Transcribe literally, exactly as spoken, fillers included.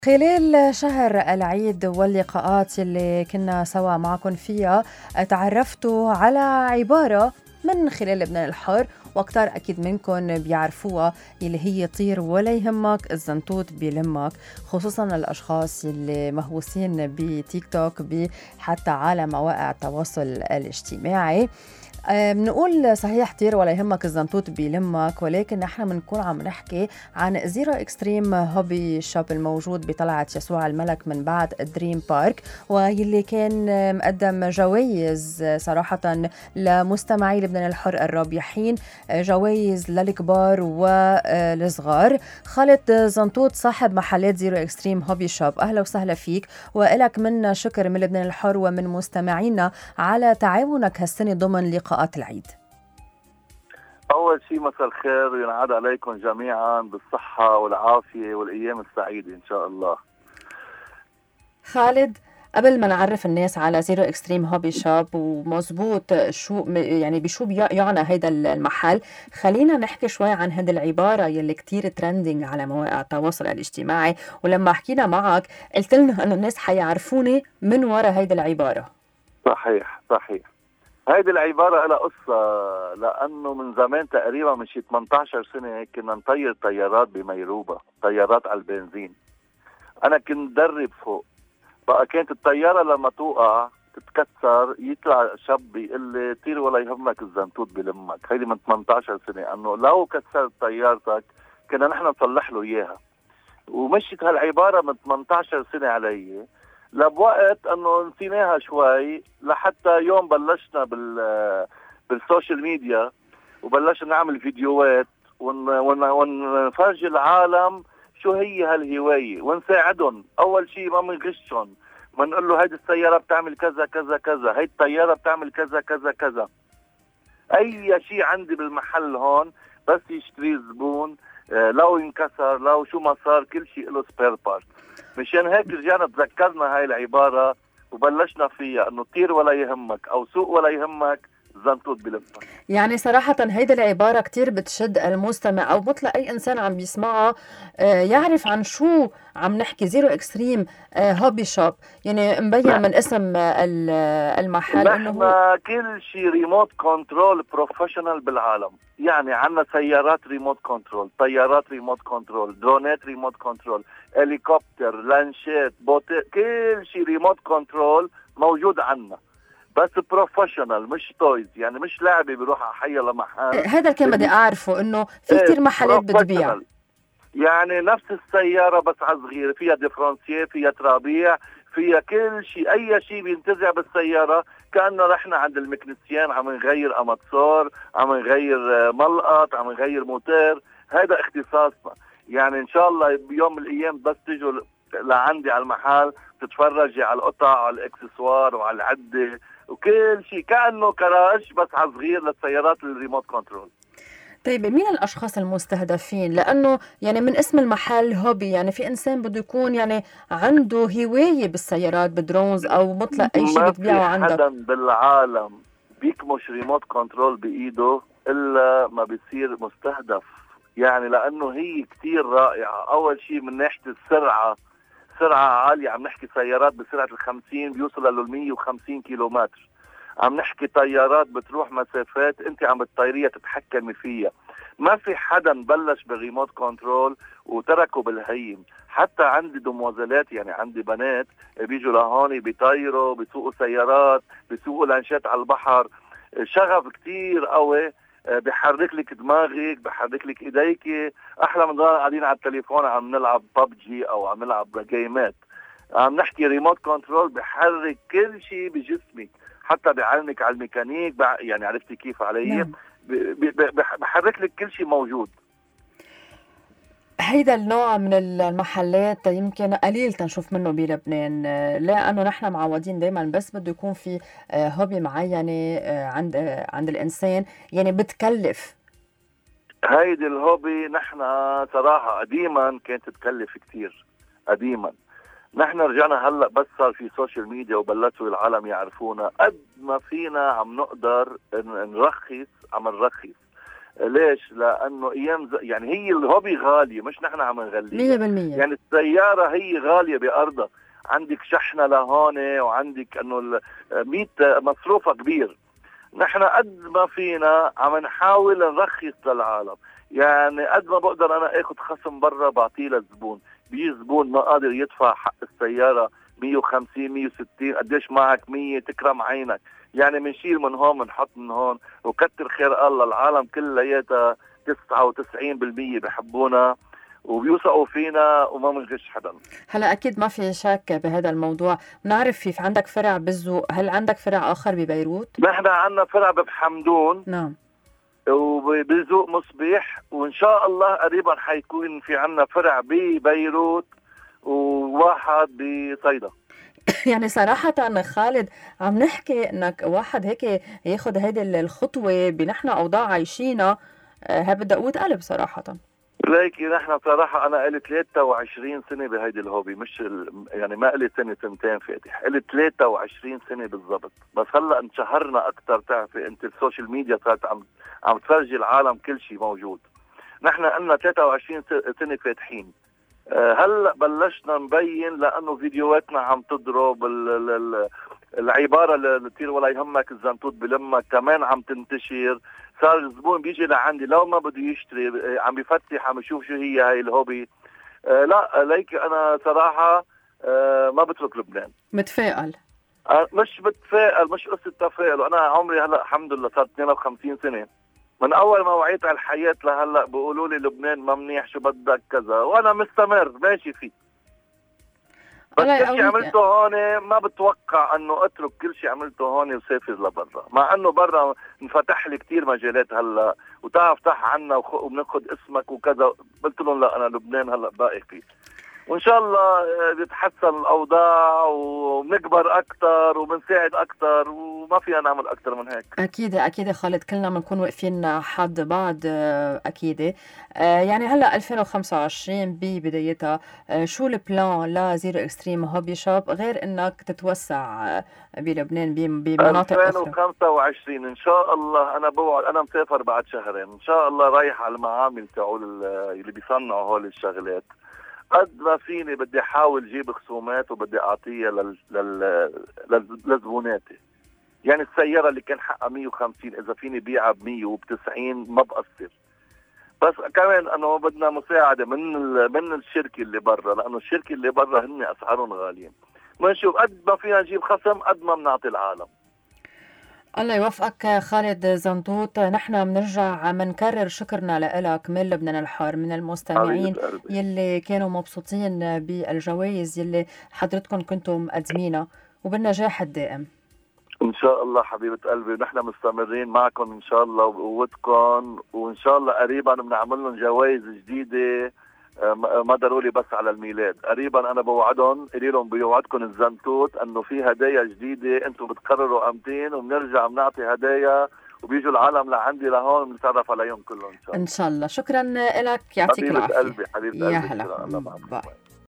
خلال شهر العيد واللقاءات اللي كنا سوا معكم فيها تعرفتوا على عبارة من خلال لبنان الحر، وكتار أكيد منكم بيعرفوها، اللي هي طير ولا يهمك الزنطوط بيلمك، خصوصا الأشخاص اللي مهووسين بتيك توك حتى على مواقع التواصل الاجتماعي. آه، بنقول صحيح طير ولا يهمك الزنطوط بيلمك، ولكن نحن بنكون عم نحكي عن زيرو اكستريم هوبي شوب الموجود بطلعة يسوع الملك من بعد دريم بارك، واللي كان آه، مقدم جوائز آه، صراحة لمستمعي لبنان الحر الرابحين، آه، جوائز للكبار والصغار. خالد زنطوط صاحب محلات زيرو اكستريم هوبي شوب، أهلا وسهلا فيك، وإلك منا شكر من لبنان الحر ومن مستمعينا على تعاونك هالسنة ضمن لقاءات العيد. أول شيء مساء الخير وينعاد عليكم جميعا بالصحة والعافية والأيام السعيدة إن شاء الله. خالد، قبل ما نعرف الناس على زيرو اكستريم هوبي شوب ومزبوط شو يعني بشو بيعنى هيدا المحل، خلينا نحكي شوي عن هذه العبارة يلي كتير ترندنج على مواقع التواصل الاجتماعي، ولما حكينا معك قلت لنا انه الناس حيعرفوني من وراء هيدا العبارة. صحيح صحيح، هيدي العبارة لها قصة، لأنه من زمان تقريبا من شي ثمانية عشر سنة هيك كنا نطير طيارات بميروبا، طيارات على البنزين. أنا كنت درب فوق، بقى كانت الطيارة لما توقع تتكسر يطلع شاب يقول لي طير ولا يهمك الزنطوط بلمك. هيدي من ثمانية عشر سنة، أنه لو كسرت طيارتك كنا نحن نصلح له إياها. ومشيت هالعبارة من ثمانية عشر سنة علي، لبوقت انه نسيناها شوي، لحتى يوم بلشنا بال بالسوشيال ميديا وبلشنا نعمل فيديوهات ون ون ونفرجي العالم شو هي هالهواية ونساعدهم. اول شيء ما بنغشهم، بنقول له هيدي السيارة بتعمل كذا كذا كذا، هيدي الطيارة بتعمل كذا كذا كذا. اي شيء عندي بالمحل هون بس يشتري الزبون، لو ينكسر لو شو ما صار كل شيء له سبير بارت. مشان هيك رجعنا تذكرنا هاي العبارة وبلشنا فيها، انه طير ولا يهمك او سوق ولا يهمك زنطوط بلمك. يعني صراحة هيدا العبارة كتير بتشد المستمع أو مطلق أي إنسان عم بيسمعها يعرف عن شو عم نحكي. زيرو اكستريم هوبي شوب، يعني مبين من اسم المحل انه هو كل شيء ريموت كنترول بروفيشنال بالعالم. يعني عنا سيارات ريموت كنترول، طيارات ريموت كنترول، درونات ريموت كنترول، هليكوبتر، لانشات، بوتات، كل شيء ريموت كنترول موجود عنا، بس بروفيشنال مش تويز. يعني مش لعبه بيروح على حي لمحل. هذا اللي كان بدي اعرفه، انه في كتير محلات بتبيع يعني نفس السياره بس على صغير، فيها ديفرنسيه، فيها ترابيع، فيها كل شيء. اي شيء بينتزع بالسياره كانه رحنا عند المكنسيان عم نغير اماتسور، عم نغير ملقط، عم نغير موتور. هذا اختصاصنا. يعني ان شاء الله بيوم من الايام بس تيجوا لعندي على المحل تتفرجي على القطع، على الاكسسوار وعلى العده وكل شيء، كانه كراج بس على صغير للسيارات الريموت كنترول. طيب مين الأشخاص المستهدفين؟ لأنه يعني من اسم المحل هوبي، يعني في إنسان بده يكون يعني عنده هواية بالسيارات، بدرونز أو مطلق أي شيء بتبيعه عندك. ما في حدا بالعالم بيكمش ريموت كنترول بإيده إلا ما بيصير مستهدف. يعني لأنه هي كتير رائعة. أول شيء من ناحية السرعة، سرعة عالية، عم نحكي سيارات بسرعة الخمسين بيوصل للمية وخمسين كيلومتر. عم نحكي طيارات بتروح مسافات انت عم بتطيريها تتحكمي فيها. ما في حدا بلش بالريموت كنترول وتركه بالهيم. حتى عندي دموازلات، يعني عندي بنات بيجوا لهون بيطيروا، بيسوقوا سيارات، بيسوقوا لانشات على البحر. شغف كتير قوي، بحرك لك دماغك، بحرك لك ايديك، احلى من ضل قاعدين على التليفون عم نلعب ببجي او عم نلعب جيمات. عم نحكي ريموت كنترول بحرك كل شيء بجسمك، حتى بيعلمك على الميكانيك. يعني عرفتي كيف علي؟ نعم. بحرك لك كل شيء موجود. هيدا النوع من المحلات يمكن قليل تنشوف منه بلبنان، لأنه نحن معودين دايما بس بده يكون في هوبي معينة عند عند الإنسان، يعني بتكلف. هيدي الهوبي نحن صراحة قديما كانت تكلف كتير قديما. نحن رجعنا هلا بس صار في سوشيال ميديا وبلشوا العالم يعرفونا. قد ما فينا عم نقدر نرخص عم نرخص. ليش؟ لانه ايام ز... يعني هي الهوبي غاليه، مش نحن عم نغليها مية بالمية. يعني السياره هي غاليه بارضها، عندك شحنه لهون وعندك انه مية مصروفها كبير. نحن قد ما فينا عم نحاول نرخص للعالم، يعني قد ما بقدر انا اخذ خصم برا بعطيه للزبون، بيجي زبون ما قادر يدفع حق السياره مية وخمسين مية وستين، قديش معك مية تكرم عينك، يعني بنشيل من هون بنحط من هون، وكتر خير الله العالم كلياتها تسعة وتسعين بالمية بحبونا وبيوثقوا فينا وما بنغش حدا. هلا اكيد ما في شك بهذا الموضوع. بنعرف في عندك فرع بالزوق، هل عندك فرع اخر ببيروت؟ نحن عندنا فرع بحمدون، نعم، وبذوق مصبيح، وان شاء الله قريبا حيكون في عنا فرع ببيروت وواحد بصيدا. يعني صراحة خالد عم نحكي انك واحد هيك ياخد هيدي الخطوة بنحن اوضاع عايشينا، ها بدها قوة قلب صراحة. ليكي نحن صراحة أنا قلت ثلاثة وعشرين سنة بهيدي الهوبي، مش ال... يعني ما قلت سنة سنتين فاتح، قلت ثلاثة وعشرين سنة بالضبط، بس هلا انشهرنا أكثر. تعرفي أنت السوشيال ميديا صارت عم عم تفرجي العالم كل شيء موجود. نحن قلنا ثلاثة وعشرين سنة فاتحين، هلا بلشنا نبين لانه فيديوهاتنا عم تضرب، العباره اللي بتصير ولا يهمك الزنطوط بلمك كمان عم تنتشر. صار الزبون بيجي لعندي لو ما بده يشتري عم بيفتح عم يشوف شو هي هاي الهوبي. آه لا ليك انا صراحه آه ما بترك لبنان. متفائل؟ آه مش بتفائل، مش قصه تفاؤل، وانا عمري هلا الحمد لله صار اثنين وخمسين سنه، من اول ما وعيت على الحياه لهلا بيقولوا لي لبنان ما منيح شو بدك كذا، وانا مستمر ماشي فيه. بس كل شيء عملته هون ما بتوقع انه اترك كل شيء عملته هون وسافر لبرا، مع انه برا انفتح لي كثير مجالات هلا وتعرف افتح عنا وبناخذ اسمك وكذا، قلت لهم لا انا لبنان هلا باقي فيه، وان شاء الله بتتحسن الاوضاع وبنكبر اكثر وبنساعد اكثر وما فينا نعمل اكثر من هيك. اكيد اكيد يا خالد، كلنا بنكون واقفين حد بعض اكيد. يعني هلا ألفين وخمسة وعشرين ببدايتها، شو البلان لزيرو اكستريم هوبي شوب غير انك تتوسع بلبنان بمناطق اخرى؟ ألفين وخمسة وعشرين ان شاء الله انا بوعد، انا مسافر بعد شهرين ان شاء الله، رايح على المعامل تاعوا اللي بيصنعوا هول الشغلات. قد ما فيني بدي احاول جيب خصومات وبدي اعطيها لل... لل... لزبوناتي، يعني السياره اللي كان حقها مية وخمسين اذا فيني بيعها ب مية وب تسعين ما بقصر. بس كمان انه بدنا مساعده من ال... من الشركه اللي برا، لانه الشركه اللي برا هن اسعارهم غاليين. بنشوف قد ما فينا نجيب خصم قد ما بنعطي العالم. الله يوفقك خالد زنطوط. نحن بنرجع بنكرر شكرنا لك من لبنان الحار، من المستمعين يلي كانوا مبسوطين بالجوائز يلي حضرتكم كنتم مقدمينها، وبالنجاح الدائم ان شاء الله حبيبه قلبي. نحن مستمرين معكم ان شاء الله وبقوتكم، وان شاء الله قريبا بنعمل لهم جوائز جديده، ما ضروري بس على الميلاد، قريبا انا بوعدهم قولي لهم بيوعدكم الزنطوط انه في هدايا جديده، انتم بتقرروا امتين وبنرجع بنعطي هدايا وبيجوا العالم لعندي لهون بنتعرف عليهم كلهم ان شاء الله. ان شاء الله. شكرا لك، يعطيك العافيه حبيبه قلبي حبيبه قلبي. يا هلا، باي.